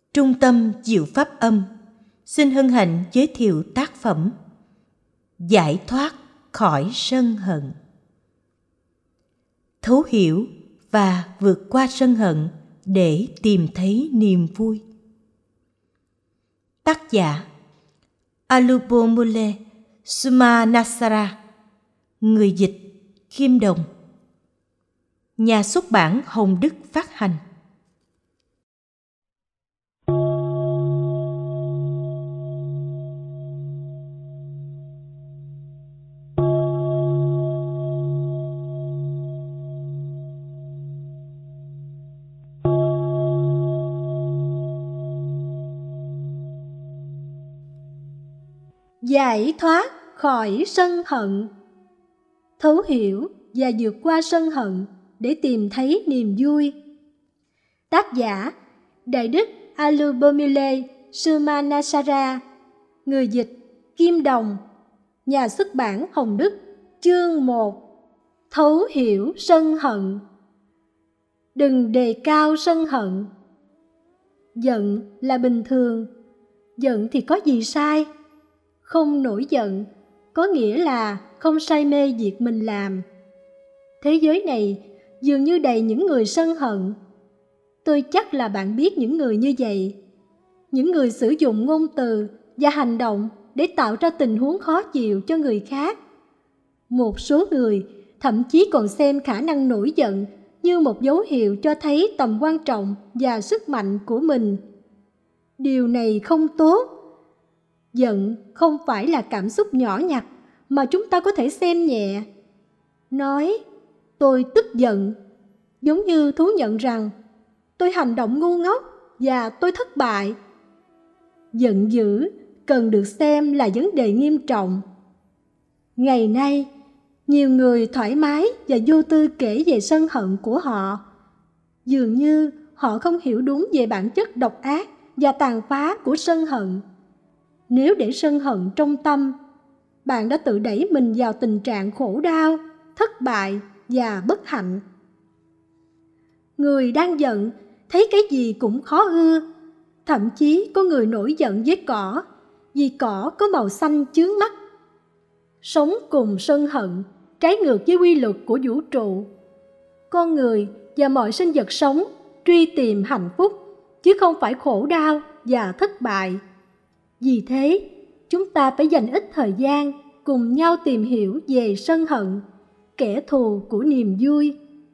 Trung tâm Diệu Pháp Âm xin hân hạnh giới thiệu tác phẩm Giải thoát khỏi sân hận. Thấu hiểu và vượt qua sân hận để tìm thấy niềm vui. Tác giả Alubomule Sumanasara. Người dịch Kim Đồng. Nhà xuất bản Hồng Đức phát hành. Giải thoát khỏi sân hận. Thấu hiểu và vượt qua sân hận để tìm thấy niềm vui. Tác giả Đại đức Alubomile Sumanasara. Người dịch Kim Đồng. Nhà xuất bản Hồng Đức. Chương 1. Thấu hiểu sân hận. Đừng đề cao sân hận. Giận là bình thường. Giận thì có gì sai? Không nổi giận có nghĩa là không say mê việc mình làm. Thế giới này dường như đầy những người sân hận. Tôi chắc là bạn biết những người như vậy. Những người sử dụng ngôn từ và hành động để tạo ra tình huống khó chịu cho người khác. Một số người thậm chí còn xem khả năng nổi giận như một dấu hiệu cho thấy tầm quan trọng và sức mạnh của mình. Điều này không tốt. Giận không phải là cảm xúc nhỏ nhặt mà chúng ta có thể xem nhẹ. Nói tôi tức giận giống như thú nhận rằng tôi hành động ngu ngốc và tôi thất bại. Giận dữ cần được xem là vấn đề nghiêm trọng. Ngày nay, nhiều người thoải mái và vô tư kể về sân hận của họ. Dường như họ không hiểu đúng về bản chất độc ác và tàn phá của sân hận. Nếu để sân hận trong tâm, bạn đã tự đẩy mình vào tình trạng khổ đau, thất bại và bất hạnh. Người đang giận thấy cái gì cũng khó ưa. Thậm chí có người nổi giận với cỏ vì cỏ có màu xanh chướng mắt. Sống cùng sân hận trái ngược với quy luật của vũ trụ. Con người và mọi sinh vật sống truy tìm hạnh phúc chứ không phải khổ đau và thất bại. Vì thế, chúng ta phải dành ít thời gian cùng nhau tìm hiểu về sân hận, kẻ thù của niềm vui.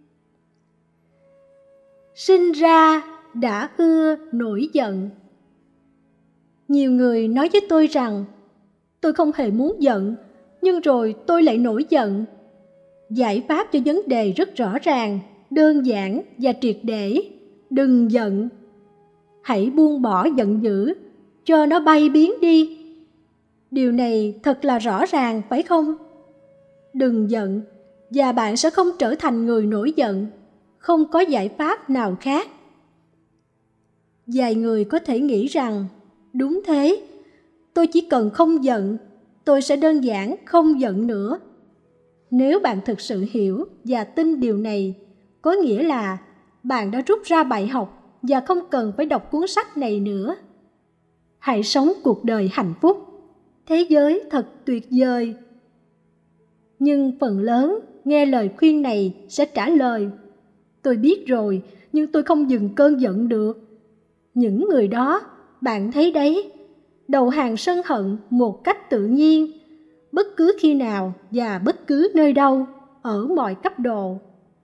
Sinh ra đã ưa nổi giận. Nhiều người nói với tôi rằng tôi không hề muốn giận, nhưng rồi tôi lại nổi giận. Giải pháp cho vấn đề rất rõ ràng, đơn giản và triệt để. Đừng giận. Hãy buông bỏ giận dữ, cho nó bay biến đi. Điều này thật là rõ ràng, phải không? Đừng giận, và bạn sẽ không trở thành người nổi giận. Không có giải pháp nào khác. Vài người có thể nghĩ rằng, đúng thế, tôi chỉ cần không giận, tôi sẽ đơn giản không giận nữa. Nếu bạn thực sự hiểu và tin điều này, có nghĩa là bạn đã rút ra bài học và không cần phải đọc cuốn sách này nữa. Hãy sống cuộc đời hạnh phúc. Thế giới thật tuyệt vời. Nhưng phần lớn nghe lời khuyên này sẽ trả lời: tôi biết rồi, nhưng tôi không dừng cơn giận được. Những người đó, bạn thấy đấy, đầu hàng sân hận một cách tự nhiên, bất cứ khi nào và bất cứ nơi đâu, ở mọi cấp độ.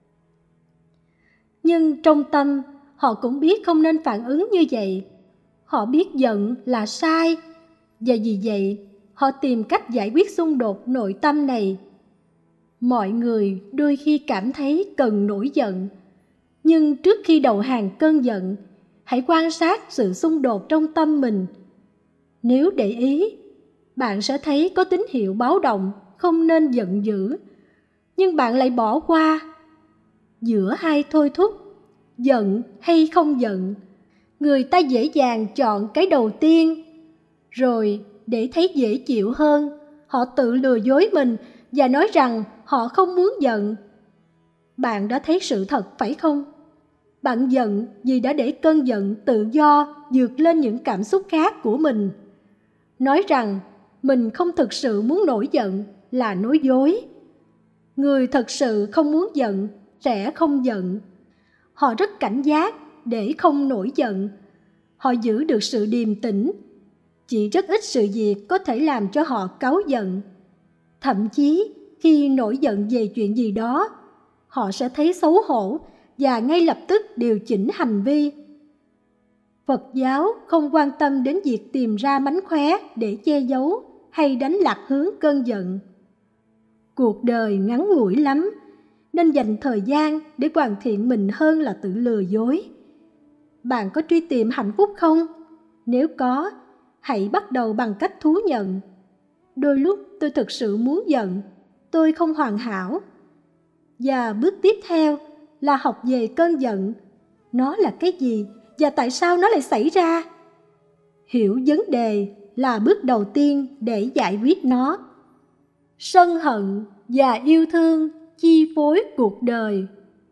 Nhưng trong tâm, họ cũng biết không nên phản ứng như vậy. Họ biết giận là sai, và vì vậy, họ tìm cách giải quyết xung đột nội tâm này. Mọi người đôi khi cảm thấy cần nổi giận, nhưng trước khi đầu hàng cơn giận, hãy quan sát sự xung đột trong tâm mình. Nếu để ý, bạn sẽ thấy có tín hiệu báo động không nên giận dữ, nhưng bạn lại bỏ qua. Giữa hai thôi thúc, giận hay không giận, người ta dễ dàng chọn cái đầu tiên. Rồi, để thấy dễ chịu hơn, họ tự lừa dối mình và nói rằng họ không muốn giận. Bạn đã thấy sự thật, phải không? Bạn giận vì đã để cơn giận tự do vượt lên những cảm xúc khác của mình. Nói rằng mình không thực sự muốn nổi giận là nói dối. Người thật sự không muốn giận sẽ không giận. Họ rất cảnh giác để không nổi giận. Họ giữ được sự điềm tĩnh. Chỉ rất ít sự việc có thể làm cho họ cáu giận. Thậm chí khi nổi giận về chuyện gì đó, họ sẽ thấy xấu hổ và ngay lập tức điều chỉnh hành vi. Phật giáo không quan tâm đến việc tìm ra mánh khóe để che giấu hay đánh lạc hướng cơn giận. Cuộc đời ngắn ngủi lắm, nên dành thời gian để hoàn thiện mình hơn là tự lừa dối. Bạn có truy tìm hạnh phúc không? Nếu có, hãy bắt đầu bằng cách thú nhận. Đôi lúc tôi thực sự muốn giận, tôi không hoàn hảo. Và bước tiếp theo là học về cơn giận. Nó là cái gì và tại sao nó lại xảy ra? Hiểu vấn đề là bước đầu tiên để giải quyết nó. Sân hận và yêu thương chi phối cuộc đời.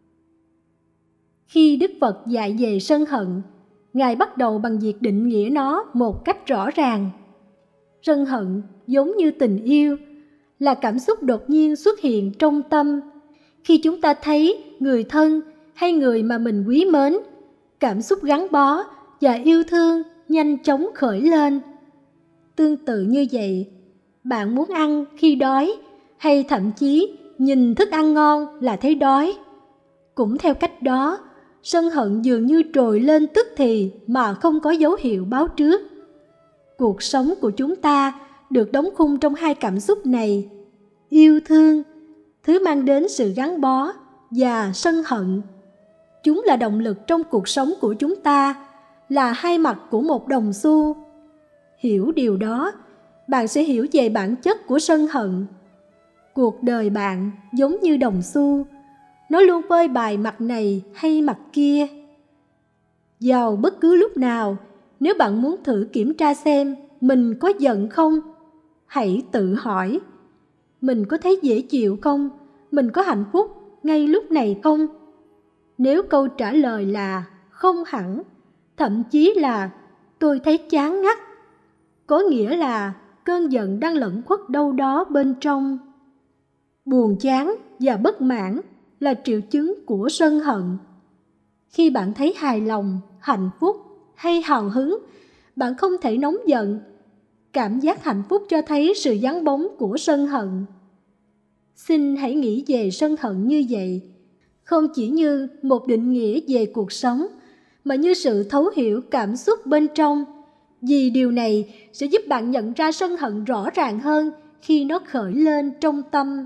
Khi Đức Phật dạy về sân hận, Ngài bắt đầu bằng việc định nghĩa nó một cách rõ ràng. Sân hận giống như tình yêu, là cảm xúc đột nhiên xuất hiện trong tâm. Khi chúng ta thấy người thân hay người mà mình quý mến, cảm xúc gắn bó và yêu thương nhanh chóng khởi lên. Tương tự như vậy, bạn muốn ăn khi đói, hay thậm chí nhìn thức ăn ngon là thấy đói. Cũng theo cách đó, sân hận dường như trồi lên tức thì mà không có dấu hiệu báo trước. Cuộc sống của chúng ta được đóng khung trong hai cảm xúc này: yêu thương, thứ mang đến sự gắn bó, và sân hận. Chúng là động lực trong cuộc sống của chúng ta, là hai mặt của một đồng xu. Hiểu điều đó, bạn sẽ hiểu về bản chất của sân hận. Cuộc đời bạn giống như đồng xu, nó luôn phơi bày mặt này hay mặt kia. Vào bất cứ lúc nào, nếu bạn muốn thử kiểm tra xem mình có giận không, hãy tự hỏi: mình có thấy dễ chịu không? Mình có hạnh phúc ngay lúc này không? Nếu câu trả lời là không hẳn, thậm chí là tôi thấy chán ngắt, có nghĩa là cơn giận đang lẩn khuất đâu đó bên trong. Buồn chán và bất mãn là triệu chứng của sân hận. Khi bạn thấy hài lòng, hạnh phúc hay hào hứng, bạn không thể nóng giận. Cảm giác hạnh phúc cho thấy sự vắng bóng của sân hận. Xin hãy nghĩ về sân hận như vậy, không chỉ như một định nghĩa về cuộc sống, mà như sự thấu hiểu cảm xúc bên trong. Vì điều này sẽ giúp bạn nhận ra sân hận rõ ràng hơn khi nó khởi lên trong tâm.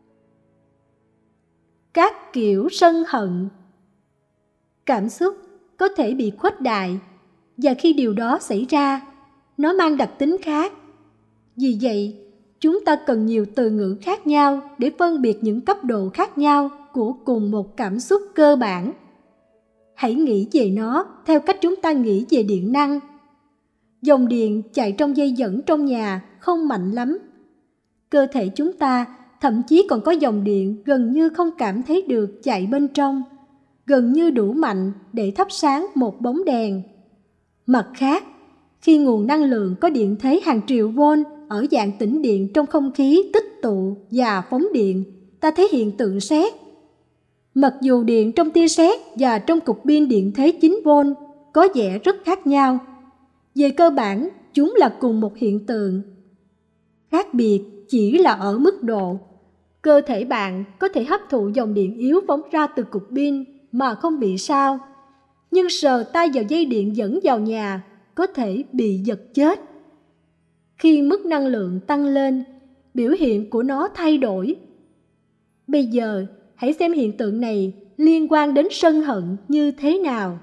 Các kiểu sân hận. Cảm xúc có thể bị khuếch đại, và khi điều đó xảy ra, nó mang đặc tính khác. Vì vậy, chúng ta cần nhiều từ ngữ khác nhau để phân biệt những cấp độ khác nhau của cùng một cảm xúc cơ bản. Hãy nghĩ về nó theo cách chúng ta nghĩ về điện năng. Dòng điện chạy trong dây dẫn trong nhà không mạnh lắm. Cơ thể chúng ta thậm chí còn có dòng điện gần như không cảm thấy được chạy bên trong, gần như đủ mạnh để thắp sáng một bóng đèn. Mặt khác, khi nguồn năng lượng có điện thế hàng triệu vôn ở dạng tĩnh điện trong không khí tích tụ và phóng điện, ta thấy hiện tượng sét. Mặc dù điện trong tia sét và trong cục pin điện thế 9V có vẻ rất khác nhau, về cơ bản chúng là cùng một hiện tượng. Khác biệt chỉ là ở mức độ. Cơ thể bạn có thể hấp thụ dòng điện yếu phóng ra từ cục pin mà không bị sao, nhưng sờ tay vào dây điện dẫn vào nhà có thể bị giật chết. Khi mức năng lượng tăng lên, biểu hiện của nó thay đổi. Bây giờ, hãy xem hiện tượng này liên quan đến sân hận như thế nào.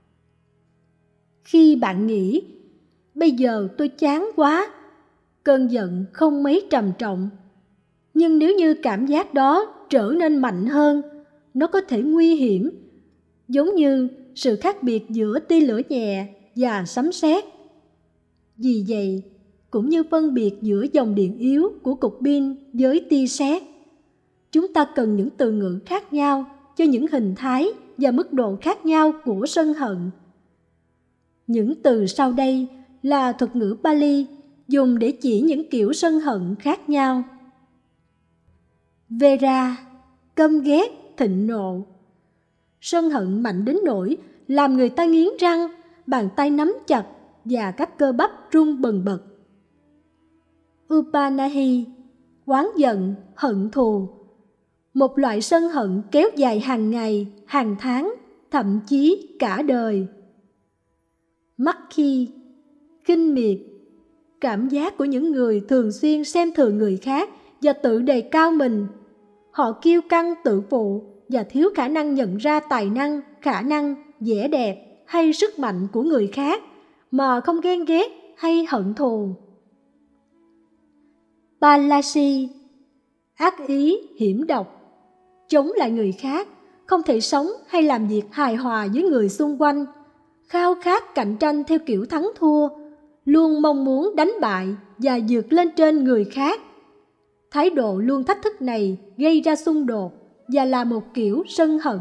Khi bạn nghĩ, bây giờ tôi chán quá, cơn giận không mấy trầm trọng. Nhưng nếu như cảm giác đó trở nên mạnh hơn, nó có thể nguy hiểm, giống như sự khác biệt giữa tia lửa nhẹ và sấm sét. Vì vậy, cũng như phân biệt giữa dòng điện yếu của cục pin với tia sét, chúng ta cần những từ ngữ khác nhau cho những hình thái và mức độ khác nhau của sân hận. Những từ sau đây là thuật ngữ Pali dùng để chỉ những kiểu sân hận khác nhau. Vera, căm ghét, thịnh nộ. Sân hận mạnh đến nỗi làm người ta nghiến răng, bàn tay nắm chặt và các cơ bắp run bần bật. Upanahi, oán giận, hận thù. Một loại sân hận kéo dài hàng ngày, hàng tháng, thậm chí cả đời. Makhi, khinh miệt. Cảm giác của những người thường xuyên xem thường người khác và tự đề cao mình. Họ kiêu căng tự phụ và thiếu khả năng nhận ra tài năng, khả năng, vẻ đẹp hay sức mạnh của người khác mà không ghen ghét hay hận thù. Palasi, ác ý, hiểm độc. Chống lại người khác, không thể sống hay làm việc hài hòa với người xung quanh, khao khát cạnh tranh theo kiểu thắng thua, luôn mong muốn đánh bại và vượt lên trên người khác. Thái độ luôn thách thức này gây ra xung đột và là một kiểu sân hận.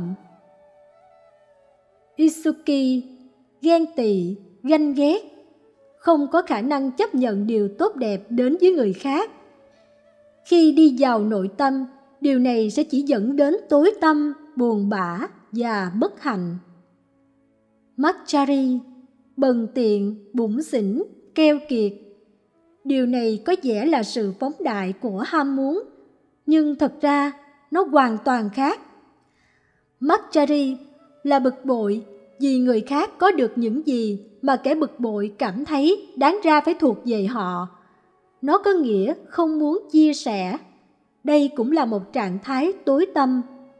Isuki, ghen tị, ganh ghét, không có khả năng chấp nhận điều tốt đẹp đến với người khác. Khi đi vào nội tâm, điều này sẽ chỉ dẫn đến tối tăm, buồn bã và bất hạnh. Machari, bần tiện, bủn xỉn, keo kiệt. Điều này có vẻ là sự phóng đại của ham muốn, nhưng thật ra nó hoàn toàn khác. Machari là bực bội vì người khác có được những gì mà kẻ bực bội cảm thấy đáng ra phải thuộc về họ. Nó có nghĩa không muốn chia sẻ. Đây cũng là một trạng thái tối tâm.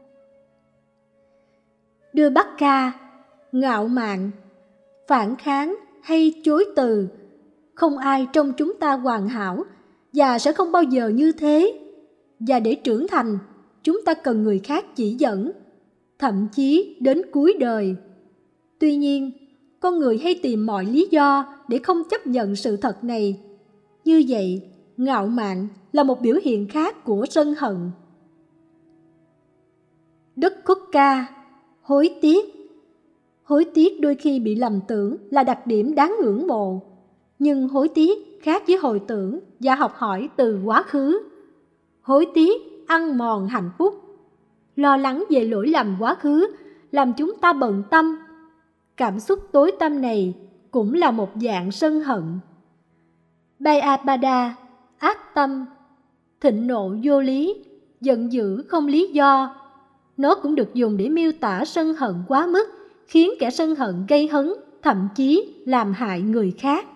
Đưa ngạo mạn, phản kháng hay chối từ. Không ai trong chúng ta hoàn hảo và sẽ không bao giờ như thế. Và để trưởng thành, chúng ta cần người khác chỉ dẫn, thậm chí đến cuối đời. Tuy nhiên, con người hay tìm mọi lý do để không chấp nhận sự thật này. Như vậy, ngạo mạn là một biểu hiện khác của sân hận. Dukkha, hối tiếc. Hối tiếc đôi khi bị lầm tưởng là đặc điểm đáng ngưỡng mộ, nhưng hối tiếc khác với hồi tưởng và học hỏi từ quá khứ. Hối tiếc ăn mòn hạnh phúc. Lo lắng về lỗi lầm quá khứ làm chúng ta bận tâm. Cảm xúc tối tăm này cũng là một dạng sân hận. Byapada, ác tâm, thịnh nộ vô lý, giận dữ không lý do. Nó cũng được dùng để miêu tả sân hận quá mức, khiến kẻ sân hận gây hấn, thậm chí làm hại người khác.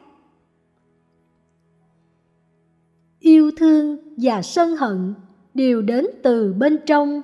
Yêu thương và sân hận đều đến từ bên trong.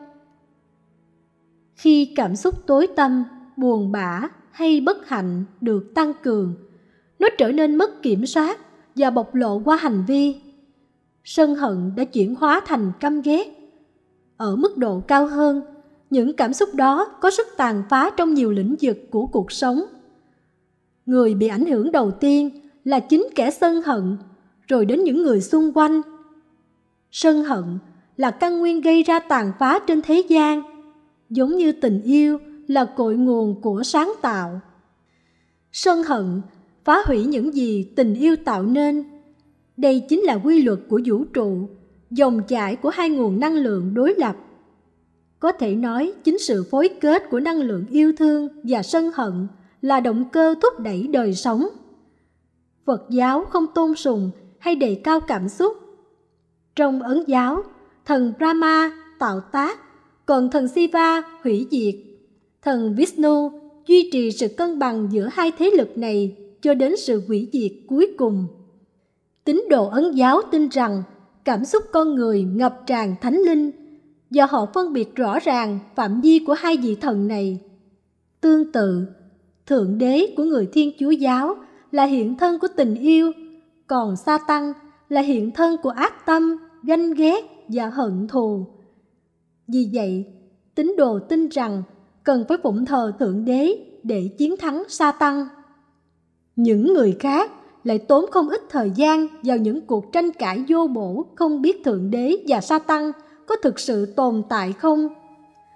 Khi cảm xúc tối tăm, buồn bã hay bất hạnh được tăng cường, nó trở nên mất kiểm soát và bộc lộ qua hành vi. Sân hận đã chuyển hóa thành căm ghét. Ở mức độ cao hơn, những cảm xúc đó có sức tàn phá trong nhiều lĩnh vực của cuộc sống. Người bị ảnh hưởng đầu tiên là chính kẻ sân hận, rồi đến những người xung quanh. Sân hận là căn nguyên gây ra tàn phá trên thế gian, giống như tình yêu là cội nguồn của sáng tạo. Sân hận phá hủy những gì tình yêu tạo nên. Đây chính là quy luật của vũ trụ, dòng chảy của hai nguồn năng lượng đối lập. Có thể nói chính sự phối kết của năng lượng yêu thương và sân hận là động cơ thúc đẩy đời sống. Phật giáo không tôn sùng hay đề cao cảm xúc. Trong Ấn giáo, thần Brahma tạo tác, còn thần Shiva hủy diệt. Thần Vishnu duy trì sự cân bằng giữa hai thế lực này cho đến sự hủy diệt cuối cùng. Tín đồ Ấn giáo tin rằng cảm xúc con người ngập tràn thánh linh, và họ phân biệt rõ ràng phạm vi của hai vị thần này. Tương tự, Thượng Đế của người Thiên Chúa giáo là hiện thân của tình yêu, còn Sa-tăng là hiện thân của ác tâm, ganh ghét và hận thù. Vì vậy, tín đồ tin rằng cần phải phụng thờ Thượng Đế để chiến thắng Sa-tăng. Những người khác lại tốn không ít thời gian vào những cuộc tranh cãi vô bổ, không biết Thượng Đế và Sa-tăng có thực sự tồn tại không.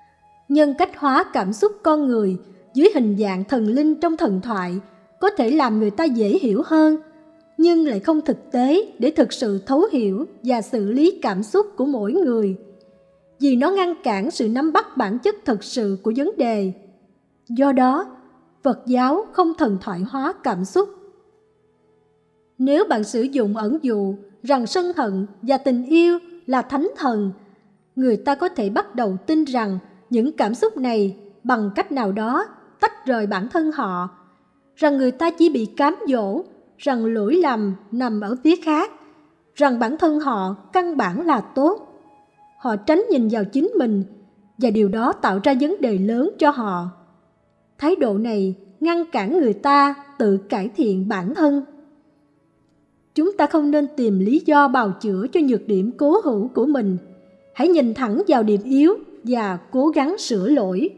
Nhân cách hóa cảm xúc con người dưới hình dạng thần linh trong thần thoại có thể làm người ta dễ hiểu hơn, nhưng lại không thực tế để thực sự thấu hiểu và xử lý cảm xúc của mỗi người, vì nó ngăn cản sự nắm bắt bản chất thực sự của vấn đề. Do đó, Phật giáo không thần thoại hóa cảm xúc. Nếu bạn sử dụng ẩn dụ rằng sân hận và tình yêu là thánh thần, người ta có thể bắt đầu tin rằng những cảm xúc này bằng cách nào đó tách rời bản thân họ, rằng người ta chỉ bị cám dỗ, rằng lỗi lầm nằm ở phía khác, rằng bản thân họ căn bản là tốt. Họ tránh nhìn vào chính mình và điều đó tạo ra vấn đề lớn cho họ. Thái độ này ngăn cản người ta tự cải thiện bản thân. Chúng ta không nên tìm lý do bào chữa cho nhược điểm cố hữu của mình. Hãy nhìn thẳng vào điểm yếu và cố gắng sửa lỗi.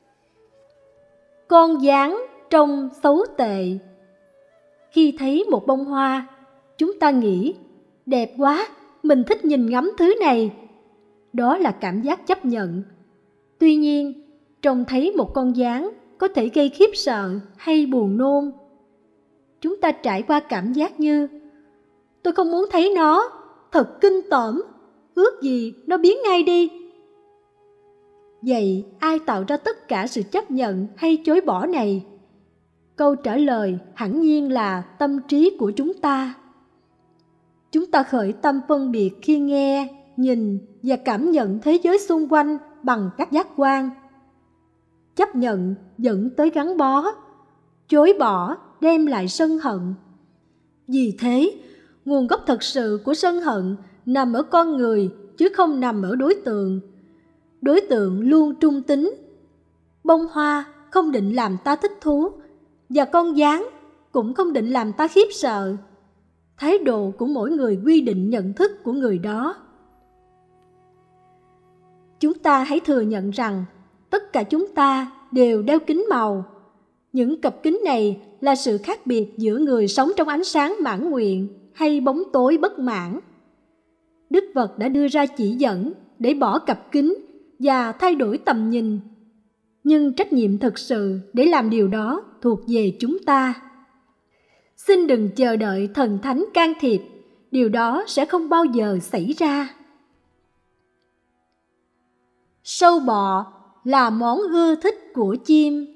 Con gián trông xấu tệ. Khi thấy một bông hoa, chúng ta nghĩ, đẹp quá, mình thích nhìn ngắm thứ này. Đó là cảm giác chấp nhận. Tuy nhiên, trông thấy một con gián có thể gây khiếp sợ hay buồn nôn. Chúng ta trải qua cảm giác như, tôi không muốn thấy nó, thật kinh tởm, ước gì nó biến ngay đi. Vậy ai tạo ra tất cả sự chấp nhận hay chối bỏ này? Câu trả lời hẳn nhiên là tâm trí của chúng ta. Chúng ta khởi tâm phân biệt khi nghe, nhìn và cảm nhận thế giới xung quanh bằng các giác quan. Chấp nhận dẫn tới gắn bó, chối bỏ đem lại sân hận. Vì thế, nguồn gốc thật sự của sân hận nằm ở con người chứ không nằm ở đối tượng. Đối tượng luôn trung tính. Bông hoa không định làm ta thích thú, và con gián cũng không định làm ta khiếp sợ. Thái độ của mỗi người quy định nhận thức của người đó. Chúng ta hãy thừa nhận rằng tất cả chúng ta đều đeo kính màu. Những cặp kính này là sự khác biệt giữa người sống trong ánh sáng mãn nguyện hay bóng tối bất mãn. Đức Phật đã đưa ra chỉ dẫn để bỏ cặp kính và thay đổi tầm nhìn. Nhưng trách nhiệm thực sự để làm điều đó thuộc về chúng ta. Xin đừng chờ đợi thần thánh can thiệp, điều đó sẽ không bao giờ xảy ra. Sâu bọ là món ưa thích của chim.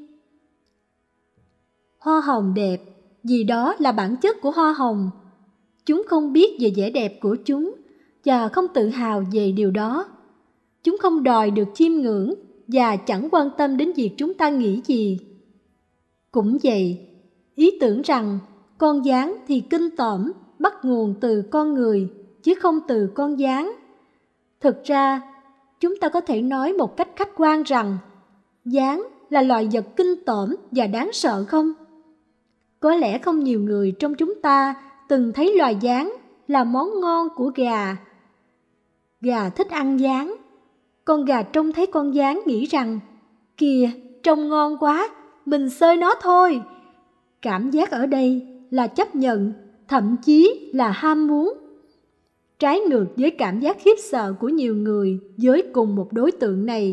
Hoa hồng đẹp vì đó là bản chất của hoa hồng. Chúng không biết về vẻ đẹp của chúng và không tự hào về điều đó. Chúng không đòi được chiêm ngưỡng và chẳng quan tâm đến việc chúng ta nghĩ gì. Cũng vậy, ý tưởng rằng con gián thì kinh tởm bắt nguồn từ con người chứ không từ con gián. Thực ra, chúng ta có thể nói một cách khách quan rằng gián là loài vật kinh tởm và đáng sợ không? Có lẽ không nhiều người trong chúng ta từng thấy loài gián là món ngon của gà. Gà thích ăn gián. Con gà trông thấy con gián nghĩ rằng, kìa, trông ngon quá, mình xơi nó thôi. Cảm giác ở đây là chấp nhận, thậm chí là ham muốn. Trái ngược với cảm giác khiếp sợ của nhiều người với cùng một đối tượng này.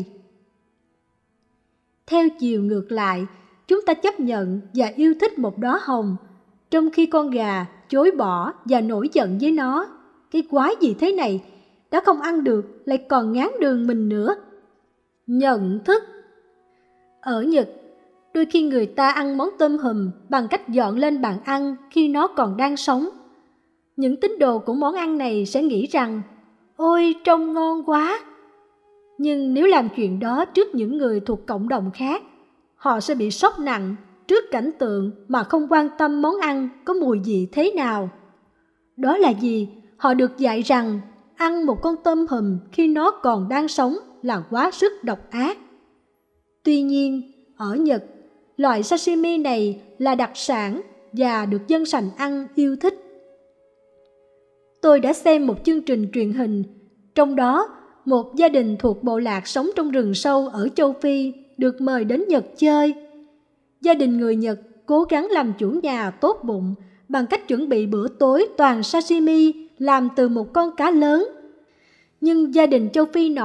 Theo chiều ngược lại, chúng ta chấp nhận và yêu thích một đóa hồng, trong khi con gà chối bỏ và nổi giận với nó. Cái quái gì thế này, đã không ăn được lại còn ngán đường mình nữa. Nhận thức. Ở Nhật, đôi khi người ta ăn món tôm hùm bằng cách dọn lên bàn ăn khi nó còn đang sống. Những tín đồ của món ăn này sẽ nghĩ rằng, ôi trông ngon quá. Nhưng nếu làm chuyện đó trước những người thuộc cộng đồng khác, họ sẽ bị sốc nặng trước cảnh tượng mà không quan tâm món ăn có mùi vị thế nào. Đó là vì họ được dạy rằng ăn một con tôm hùm khi nó còn đang sống là quá sức độc ác. Tuy nhiên, ở Nhật, loại sashimi này là đặc sản và được dân sành ăn yêu thích. Tôi đã xem một chương trình truyền hình, trong đó một gia đình thuộc bộ lạc sống trong rừng sâu ở châu Phi được mời đến Nhật chơi. Gia đình người Nhật cố gắng làm chủ nhà tốt bụng bằng cách chuẩn bị bữa tối toàn sashimi làm từ một con cá lớn. Nhưng gia đình châu Phi nọ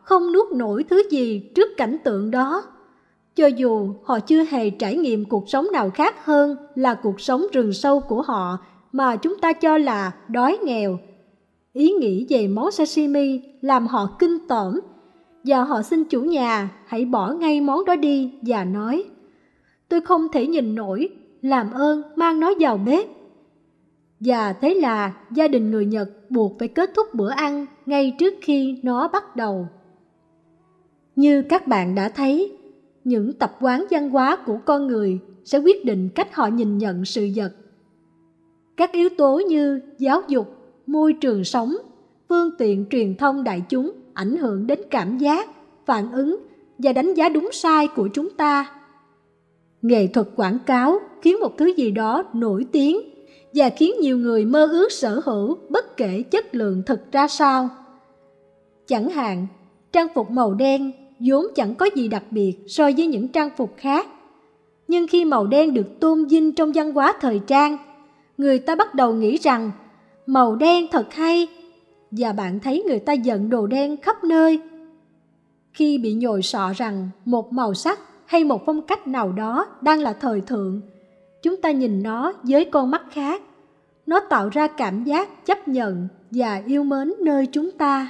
không nuốt nổi thứ gì trước cảnh tượng đó, cho dù họ chưa hề trải nghiệm cuộc sống nào khác hơn là cuộc sống rừng sâu của họ mà chúng ta cho là đói nghèo. Ý nghĩ về món sashimi làm họ kinh tởm, và họ xin chủ nhà hãy bỏ ngay món đó đi và nói: "Tôi không thể nhìn nổi, làm ơn mang nó vào bếp." Và thế là gia đình người Nhật buộc phải kết thúc bữa ăn ngay trước khi nó bắt đầu. Như các bạn đã thấy, những tập quán văn hóa của con người sẽ quyết định cách họ nhìn nhận sự vật. Các yếu tố như giáo dục, môi trường sống, phương tiện truyền thông đại chúng ảnh hưởng đến cảm giác, phản ứng và đánh giá đúng sai của chúng ta. Nghệ thuật quảng cáo khiến một thứ gì đó nổi tiếng và khiến nhiều người mơ ước sở hữu bất kể chất lượng thực ra sao. Chẳng hạn, trang phục màu đen vốn chẳng có gì đặc biệt so với những trang phục khác. Nhưng khi màu đen được tôn vinh trong văn hóa thời trang, người ta bắt đầu nghĩ rằng màu đen thật hay, và bạn thấy người ta giận đồ đen khắp nơi. Khi bị nhồi sọ rằng một màu sắc hay một phong cách nào đó đang là thời thượng, chúng ta nhìn nó với con mắt khác. Nó tạo ra cảm giác chấp nhận và yêu mến nơi chúng ta.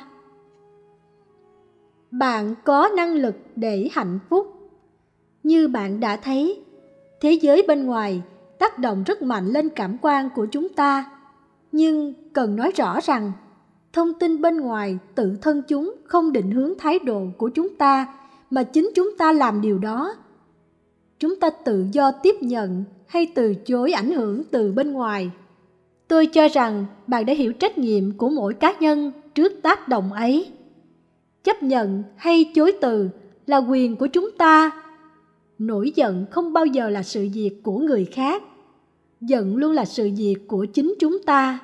Bạn có năng lực để hạnh phúc. Như bạn đã thấy, thế giới bên ngoài tác động rất mạnh lên cảm quan của chúng ta. Nhưng cần nói rõ rằng, thông tin bên ngoài tự thân chúng không định hướng thái độ của chúng ta, mà chính chúng ta làm điều đó. Chúng ta tự do tiếp nhận hay từ chối ảnh hưởng từ bên ngoài. Tôi cho rằng bạn đã hiểu trách nhiệm của mỗi cá nhân trước tác động ấy. Chấp nhận hay chối từ là quyền của chúng ta. Nổi giận không bao giờ là sự việc của người khác. Giận luôn là sự việc của chính chúng ta.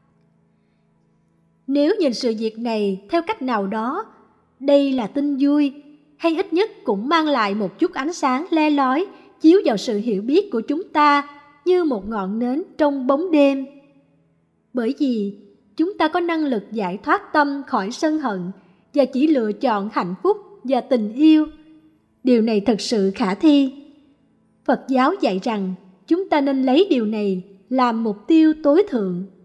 Nếu nhìn sự việc này theo cách nào đó, đây là tin vui, hay ít nhất cũng mang lại một chút ánh sáng le lói chiếu vào sự hiểu biết của chúng ta như một ngọn nến trong bóng đêm. Bởi vì chúng ta có năng lực giải thoát tâm khỏi sân hận và chỉ lựa chọn hạnh phúc và tình yêu. Điều này thật sự khả thi. Phật giáo dạy rằng chúng ta nên lấy điều này làm mục tiêu tối thượng.